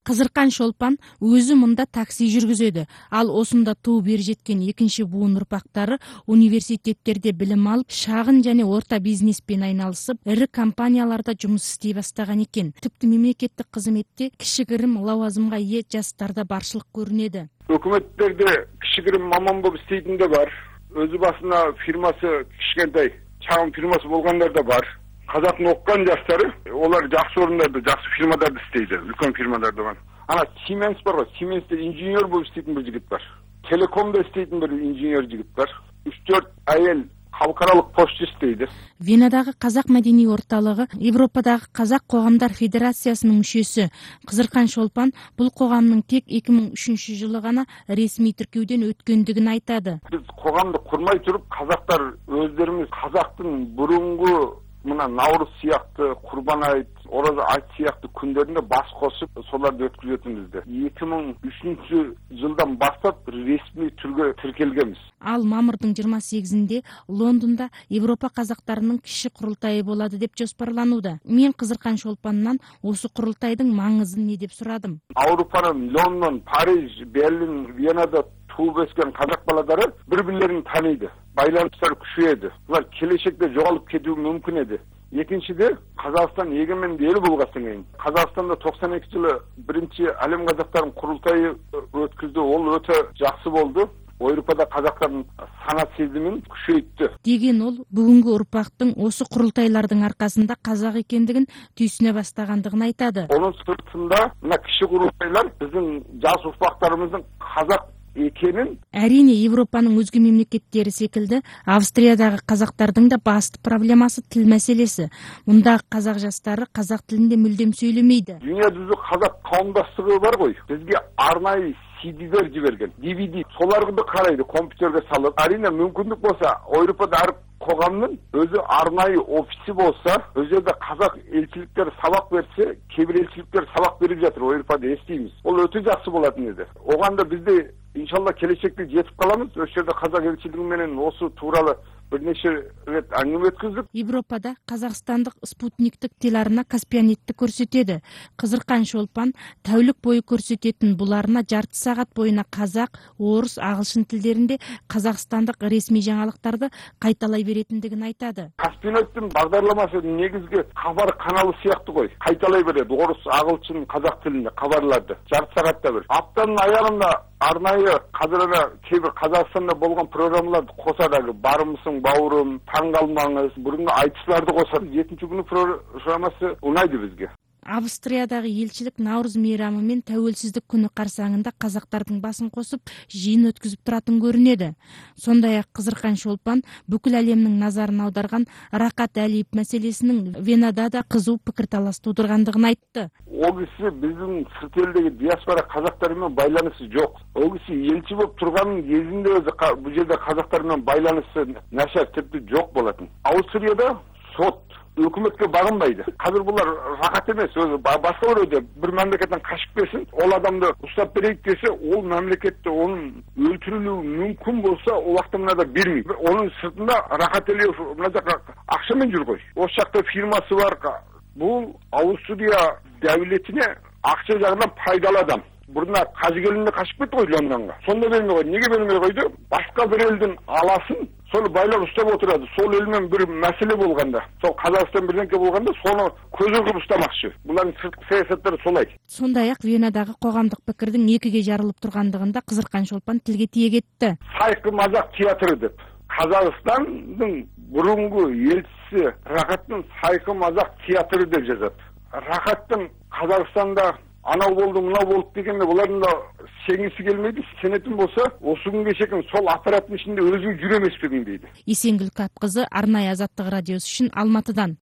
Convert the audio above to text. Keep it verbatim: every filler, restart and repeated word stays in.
Кызыркан Шолпан өзү мында такси жүргүзөдү. Ал осунда тууп эр жеткен экинчи буун урпактары университеттерде билим алып, шагын жана орта бизнеспен айналысып, ири компанияларда жумуш иштей баштаган экен. Типти мемлекеттик кызметте кишигирим лавазымга ээ жаштарда барчылык көрүнөдү. Өкмөттөрдө кишигирим маман болуп иштейтин да бар. Өзү басына фирмасы кичкентай, чагым фирмасы болгондар да бар. Казактын окуган жаштары, олар жакшы орундарда, жакшы фирмаларда иштейди, үлкөн фирмаларда бар. Ана Siemens бар го, Siemens'те инженер болуп иштейтин бир жигит бар. Телекомдо иштейтин бир инженер жигит бар. үч төрт айыл халыкаралык почта иштейди. Венадагы казак маданий орталыгы Европадагы казак коомдар федерациясынын мүчөсү Кызыркан Шолпан бул коомдун тек эки миң үчүнчү жылы гана ресми тиркөөдөн өткөндүгүн айтады. Биз коомду курмай туруп, казактар өздөрүбүз казактын бурунку мына Наурыз сыяктуу, Курбан айт, Ораза айт сыяктуу күндөрүндө бас косуп, соларды өткүзөтүнбүз да. эки миң үчүнчү жылдан баштап ресми түргө тиркелгенбиз. Ал мамырдын жыйырма сегизинде Лондондо Европа казактарынын киши курултайы болот деп жоспарланууда. Мен Кызыркан Шолпандан осы курултайдын маңызын эмне деп сурадым. Авропанын Лондон, Париж, Берлин, Венада тууп өскөн казак баладары бири-бирлерин тааныйды. Байланыштар күчөйдү. Булар келечекте жоголуп кетүү мүмкүн эди. Экинчиде, Казакстан эгеменди эл болгондон кийин Казакстанда токсон эки жылы биринчи Алем казактарынын курултайы өткүздү. Ол өтө жакшы болду. Европада казактардын санат сезимин күчөйттү деген ол бүгүнкү урпактын осы курултайлардын аркасында казак экендигин түйсүнө баштагандыгын айтады. Онун сыртында мына киши курултайлар биздин жаш урпактарыбыздын казак экенин. Әрине, Европанын өзгө мемлекеттери секилди, Австриядагы казактардын да басты проблемасы тил маселеси. Мундагы казак жаштары казак тилинде мүлдем сүйлөмөйдү. Дүйнө жүзү казак коомдоштугу бар ғой. Бизге арнайы си дилер жиберген, ди ви ди. Соларды карайды, компьютерге салып. Арина мүмкүндүк болса, Европада ар коомдун өзү арнайы офиси болса, өзү да казак элчиликтер сабак берсе, кээ бир элчиликтер сабак берип жатыр, Европада эстейбиз. Ол өтө жакшы болатын эди. Оганда бизде иншалла келечекте жетип калабыз. Ошол жерде казак элчилиги менен осы тууралуу бир нече рет аңгыме өткөздүк. Европада казакстандык спутниктик телеарна Каспианетти көрсөтөдү. Кызыркан Шолпан тәүлүк бою көрсөтөтүн буларына жарты саат боюна казак, орус, агылшын тилдеринде казакстандык ресми жаңалыктарды кайталай беретиндигин айтады. Каспианеттин багдарламасы негизги кабар каналы сыяктуу гой. Кайталай берет орус, агылшын, казак тилинде кабарларды. Жарты саатта бир. Аптанын аягында арнайы казыр эле кээ бир Казакстанда болгон программаларды косат, барымсың бауырым, таң калмаңыз, бурунку айтышларды косат. Жетинчи күнү программасы унайды бизге. Австриядагы элчилик Наурыз мейрамы мен тәуелсиздик күнү карсаңында казактардын басын косуп, жыйын өткүзүп туратын көрүнөдү. Сондай ак Кызыркан Шолпан бүкүл әлемдин назарын аударган Ракат Алиев маселесинин Венада да кызуу пикир талас туудургандыгын айтты. Ол киши биздин сырт элдеги диаспора казактары менен байланышы жок. Ол киши элчи болуп турганын кезинде өзү бул жерде казактар менен байланышы начар, типти жок болотун. Австрияда сот өкмөткө багынбайды. Казыр булар рахат эмес, өзү башка бирөөдө бир мамлекеттен качып келсин, ол адамды уштап берейик десе, ол мамлекетте онун өлтүрүлүү мүмкүн болса, ол убакта мынада бермейт. Онун сыртында Рахат Алиев мына жака акча менен жүргөй. Ошол жакта фирмасы бар. Бул Австрия давлетине акча жагынан пайдалуу адам. Бурна кажыгелинде качып кетти ғой Лондонго. Сонда бермей койду. Неге бермей койду? Башка бир элдин аласын сону байлар уштап отурады. Сол эл менен бир маселе болганда, сол Казакстан бирденке болганда, сону көзү кылып уштамакчы. Булардын сырткы саясаттары солай. Сондай ак Венадагы коомдук пикирдин экиге жарылып тургандыгында Кызыркан Шолпан тилге тиек этти. Сайкы мазак театры деп. Казакстандын бурунку элчиси Рахаттын сайкы мазак театры деп жазат. Рахаттын Казакстанда анау болду, мынау болуп дегенде булардын да сеңиси келмейди. Сенетин болса, осы күнгө чейин сол аппараттын ичинде өзү жүрө эмеспегин дейди. Эсенгүл Капкызы, Арнайы Азаттык радиосу үчүн Алматыдан.